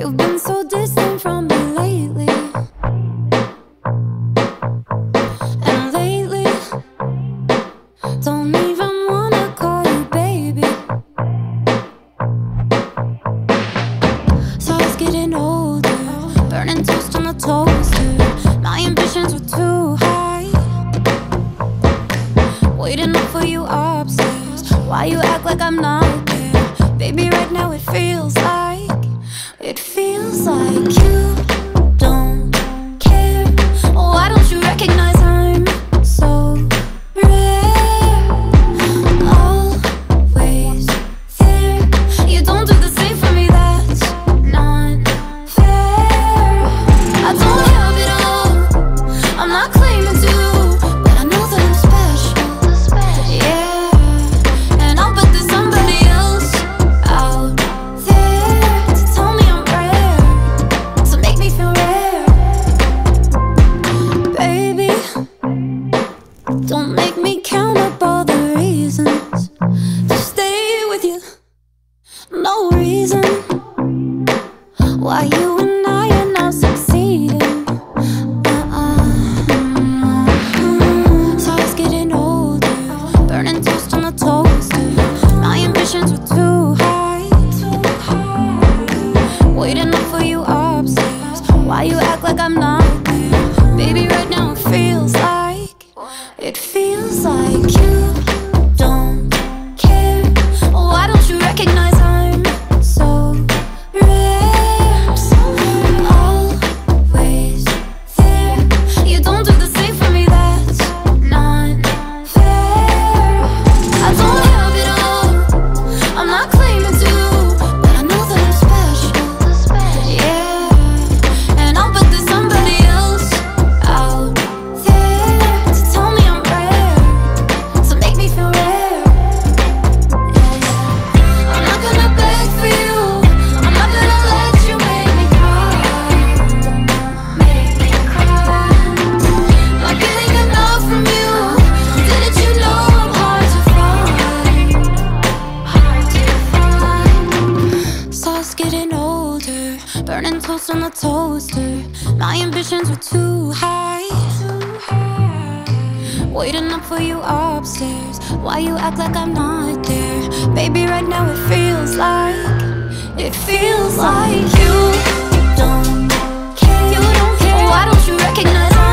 You've been so distant from me lately. And lately, don't even wanna call you baby. So I was getting older, burning toast on the toaster. My ambitions were too high, waiting up for you upstairs. Why you act like I'm not there? Baby, right now it feels like you don't care. Why don't you recognize I'm so rare? Always there. You don't do the same for me, that's not fair. I don't have it all, I'm not claiming to, but I know that I'm special. Yeah, and I'll bet there's somebody else out there to tell me I'm rare, to make me feel rare. Baby, don't make me count up all the reasons to stay with you. No reason why you and I are not succeeding. So I was getting older, burning toast on the toaster. My ambitions were too high, waiting up for you upstairs. Why you act like I'm not there? Baby, right now it feels like you don't care. Why don't you recognize I'm so rare? Always there. You don't do the same for me, that's not fair. I don't have it all, I'm not claiming to, but I know that I'm special. Yeah, and I'll bet there's somebody else out there to tell me I'm rare, to make me feel rare. I'm not gonna beg for you, I'm not gonna let you make me cry, make me cry. Not getting enough from you, didn't you know I'm hard to find, hard to find. So I was getting older, burning toast on the toaster. My ambitions were too high, waiting up for you upstairs. Why you act like I'm not there? Baby, right now it feels like you don't care. You don't care. Why don't you recognize